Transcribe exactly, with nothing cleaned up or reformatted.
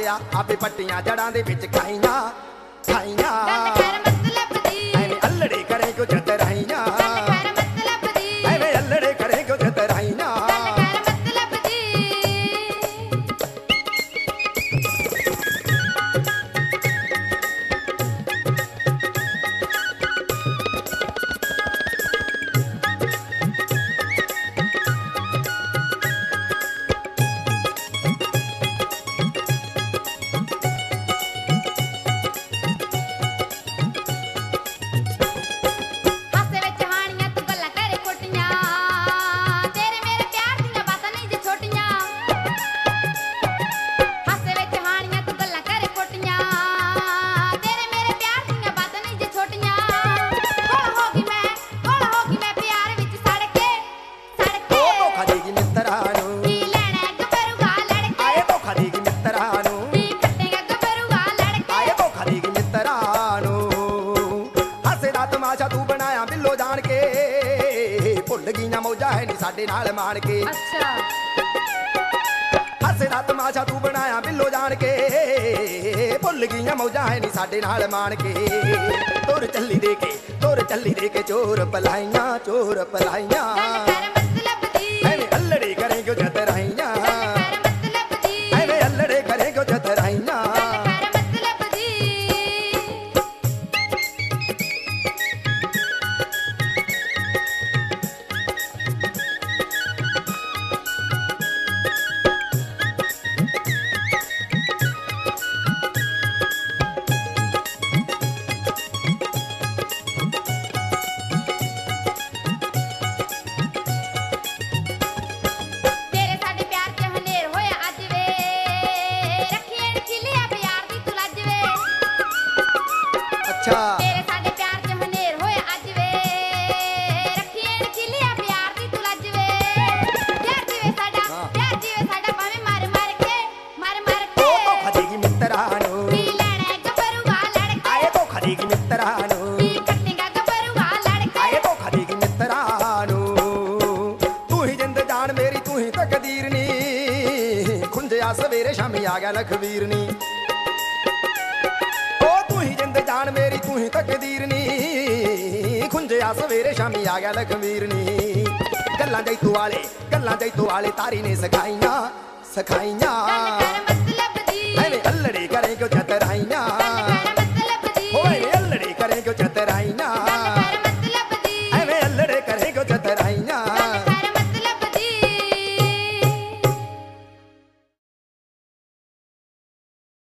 ਲਿਆ ਆਪੇ ਪੱਟੀਆਂ ਜੜਾਂ ਦੇ ਵਿੱਚ ਖਾਈਆਂ ਖਾਈਆਂ ਗੱਲ ਕਰ ਮਤਲਬ ਦੀ ਐਵੇਂ ਅਲੜੇ ਕਰੇ ਕਿਉਂ ਚਤਰਾਈਆਂ ਗੱਲ ਕਰ ਮਤਲਬ ਦੀ ਐਵੇਂ ਅਲੜੇ ਕਰੇ ਕਿਉਂ ਚਤਰਾਈਆਂ ਗੱਲ ਕਰ ਮਤਲਬ ਦੀ ਹਾਸੇ ਵਿੱਚ ਹਾਣੀਆਂ ਤੂੰ ਗੱਲਾਂ ਕਰੇ ਖੋਟੀਆਂ ਤੇਰੇ ਮੇਰੇ ਪਿਆਰ ਦੀਆਂ ਬਾਤਾਂ ਨਹੀਂ ਜੇ ਛੋਟੀਆਂ ਹਾਸੇ ਵਿੱਚ ਹਾਣੀਆਂ ਤੂੰ ਗੱਲਾਂ ਕਰੇ ਖੋਟੀਆਂ ਤੇਰੇ ਮੇਰੇ ਪਿਆਰ ਦੀਆਂ ਬਾਤਾਂ ਨਹੀਂ ਜੇ ਛੋਟੀਆਂ ਕੋਲ ਹੋ ਗਈ ਮੈਂ ਕੋਲ ਹੋ ਗਈ ਮੈਂ ਪਿਆਰ ਵਿੱਚ ਸੜ ਕੇ ਸੜ ਕੇ ਉਹ ਧੋਖਾ ਦੇਗੀ ਮਿੱਤਰਾਂ ਨੂੰ ਕੀ ਲੈਣਾ ਗੱਭਰੂਆ ਲੜ ਕੇ ਆਏ ਧੋਖਾ ਦੇਗੀ ਮਿੱਤਰਾਂ ਨੂੰ ਕੀ ਕੱਟੇਗਾ ਗੱਭਰੂਆ ਲੜ ਕੇ ਆਏ ਧੋਖਾ ਦੇਗੀ ਮਿੱਤਰਾਂ ਨੂੰ ਹਾਸੇ ਦਾ ਤਮਾਸ਼ਾ ਤੂੰ ਬਣਾਇਆ ਬਿੱਲੋ ਜਾਣ ਕੇ ਭੁੱਲ ਗਈਆਂ ਮੌਜਾਂ ਹੈ ਨੀ ਸਾਡੇ ਨਾਲ ਮਾਣ ਕੇ ਅੱਛਾ ਹਾਸੇ ਦਾ ਤਮਾਸ਼ਾ ਤੂੰ ਬਣਾਇਆ ਬਿੱਲੋ ਜਾਣ ਕੇ ਭੁੱਲ ਗਈਆਂ ਮੌਜਾਂ ਹੈ ਨੀ ਸਾਡੇ ਨਾਲ ਮਾਣ ਕੇ ਤੁਰ ਚੱਲੀ ਦੇ ਕੇ ਤੁਰ ਚੱਲੀ ਦੇ ਕੇ ਚੋਰ ਪਲਾਈਆਂ ਚੋਰ ਪਲਾਈਆਂ ਗੱਲ ਕਰ ਮਤਲਬ ਦੀ ਐਵੇਂ ਅਲੜੇ ਕਰੇ ਕਿਉਂ ਚਤਰਾਈਆਂ ਗੱਲ ਕਰ ਮਤਲਬ ਦੀ ਐਵੇਂ ਅਲੜੇ ਕਰੇ ਕਿਉਂ ਚਤਰਾਈਆਂ ਗੱਲ ਕਰ ਮਤਲਬ ਦੀ ਤੇਰੇ ਸਾਡੇ ਪਿਆਰ 'ਚ ਹਨੇਰ ਹੋਇਆ ਅੱਜ ਵੇ ਰੱਖੀਏ ਨੀ ਖਿਲਿਆ ਪਿਆਰ ਦੀ ਤੂੰ ਲੱਜ ਵੇ ਅੱਛਾ ਤੇਰੇ ਸਾਡੇ ਪਿਆਰ 'ਚ ਹਨੇਰ ਹੋਇਆ ਅੱਜ ਵੇ ਰੱਖੀਏ ਨੀ ਖਿਲਿਆ ਪਿਆਰ ਦੀ ਤੂੰ ਲੱਜ ਵੇ ਪਿਆਰ ਜੀਵੇ ਸਾਡਾ ਪਿਆਰ ਜੀਵੇ ਸਾਡਾ ਭਾਵੇਂ ਮਰ ਮਰ ਕੇ ਮਰ ਮਰ ਕੇ ਉਹ ਧੋਖਾ ਦੇਗੀ ਮਿੱਤਰਾਂ ਨੂੰ ਕੀ ਲੈਣਾ ਗੱਭਰੂਆ ਲੜ ਕੇ ਆਏ ਧੋਖਾ ਦੇਗੀ ਮਿੱਤਰਾਂ ਨੂੰ ਕੀ ਕੱਟੇਗਾ ਗੱਭਰੂਆ ਲੜ ਕੇ ਆਏ ਧੋਖਾ ਦੇਗੀ ਮਿੱਤਰਾਂ ਨੂੰ ਤੂੰ ਹੀ ਜਿੰਦ ਜਾਨ ਮੇਰੀ ਤੂੰ ਹੀ ਤਕਦੀਰ ਨੀ ਖੁੰਝਿਆ ਸਵੇਰੇ ਸ਼ਾਮੀ ਆ ਗਿਆ ਲਖਵੀਰ ਨੀ ਉਹ ਤੂੰ ਹੀ ਜਿੰਦ ਜਾਨ ਮੇਰੀ ਤੂੰ ਹੀ ਤਕਦੀਰ ਨੀ ਖੁੰਝਿਆ ਸਵੇਰੇ ਸ਼ਾਮੀ ਆ ਗਿਆ ਲਖਵੀਰ ਨੀ ਗੱਲਾਂ ਜੈਤੂ ਵਾਲੇ ਗੱਲਾਂ ਜੈਤੂ ਵਾਲੇ ਤਾਰੀ ਨੇ ਸਿਖਾਈਆਂ ਸਿਖਾਈਆਂ ਗੱਲ ਕਰ